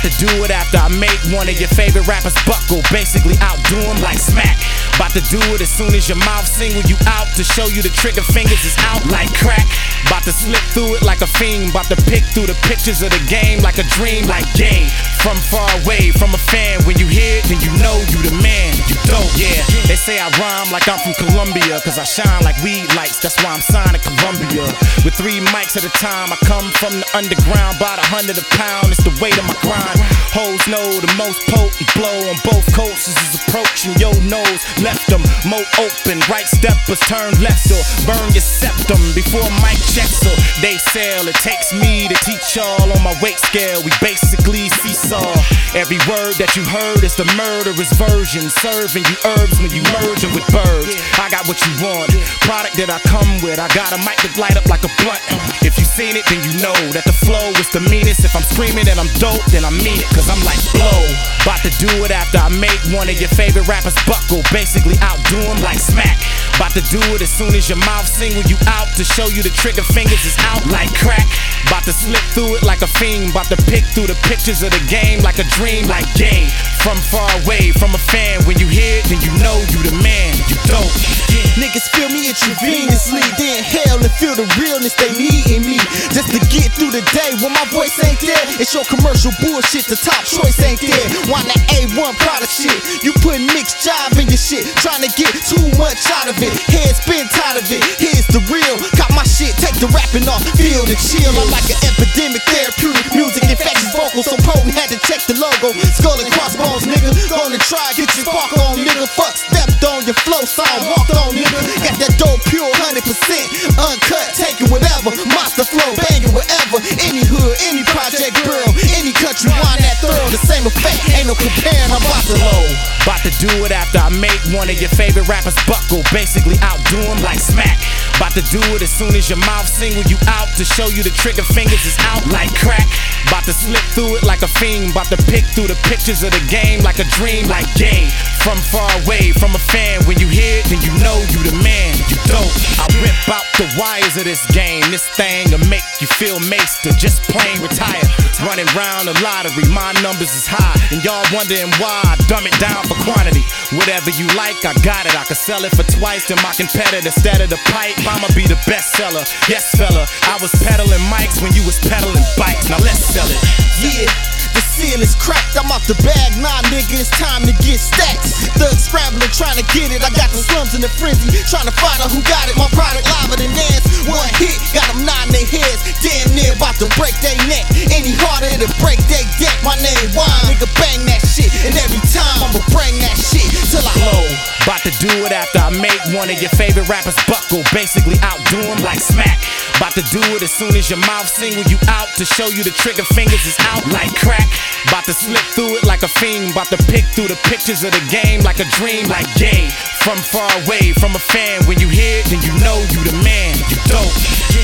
About to do it after I make one of your favorite rappers buckle. Basically outdo him like smack. About to do it as soon as your mouth single you out to show you the trigger fingers is out like crack. About to slip through it like a fiend. About to pick through the pictures of the game like a dream, like game. From far away, from a fan. When you hear it, then you know you the man. You dope, yeah. They say I rhyme like I'm from Colombia, cause I shine like weed lights. That's why I'm signed to Columbia. With 3 mics at a time, I come from the underground. About 100 a pound, it's the weight of my grind. Hoes know the most potent blow on both coasts is approaching your nose. Left them more open, right steppers turn left or burn your septum before mic checks. So they sell, it takes me to teach y'all on my weight scale. We basically seesaw. Every word that you heard is the murderous version. Serving you herbs when you merging with birds. I got what you want, product that I come with. I got a mic that light up like a blunt. If you seen it, then you know that the flow is the meanest. If I'm screaming that I'm dope, then I mean it, cause I'm like blow. About to do it after I make one of your favorite rappers buckle. Basically outdo him like smack. About to do it as soon as your mouth single you out to show you the trigger fingers is out like crack. About to slip through it like a fiend. About to pick through the pictures of the game like a dream, like game. From far away, from a fan. When you hear it, then you know you the man. You dope. Niggas feel me intravenously, they inhale and feel the realness they need in me. Just to get through the day when my voice ain't there. It's your commercial bullshit, the top choice ain't there. Want that A1 product shit, you put mixed jive in your shit, trying to get too much out of it. Head spin tired of it, here's the real. Got my shit, take the rapping off, feel the chill. I'm like an epidemic, therapeutic music, infectious vocals, so potent had to check the logo. Skull and crossbones, nigga, gonna try, get your spark on, nigga. Fuck, stepped on your flow song, walked on, nigga. Got that dope pure 100%, uncut, taking whatever. Monster flow, banging wherever. Any hood, any project girl, any country, wind that thorough. The same effect, ain't no comparing, I'm about to low. About to do it after I make one of your favorite rappers buckle. Basically outdo him like smack. About to do it as soon as your mouth single you out to show you the trigger fingers is out like crack. About to slip through it like a fiend. About to pick through the pictures of the game like a dream, like game. From far away, from a fan. When you hear it, then you know you the man. You dope. I rip out the wires of this game. This thing'll make you feel maced or just plain retire. Running round the lottery, my numbers is high, and y'all wondering why I dumb it down for quantity. Whatever you like, I got it. I can sell it for twice than my competitor. Instead of the pipe, I'ma be the best seller. Yes, fella, I was peddling mics when you was peddling bikes. Now let's sell it. Yeah. The seal is cracked, I'm off the bag, nah nigga, it's time to get stacks. Thugs scrambling, trying to get it, I got the slums in the frenzy, trying to find out who got it. My product liver than ants, one hit, got them nodding their heads, damn near about to break their neck. Any harder to break their deck, my name Wine, nigga bang that shit, and every time I'ma bring that shit till I blow. About to do it after I make one of your favorite rappers buckle. Basically outdo him like smack. About to do it as soon as your mouth single you out to show you the trigger fingers is out like crack. About to slip through it like a fiend. About to pick through the pictures of the game like a dream, like game. From far away, from a fan. When you hear it, then you know you the man. You dope.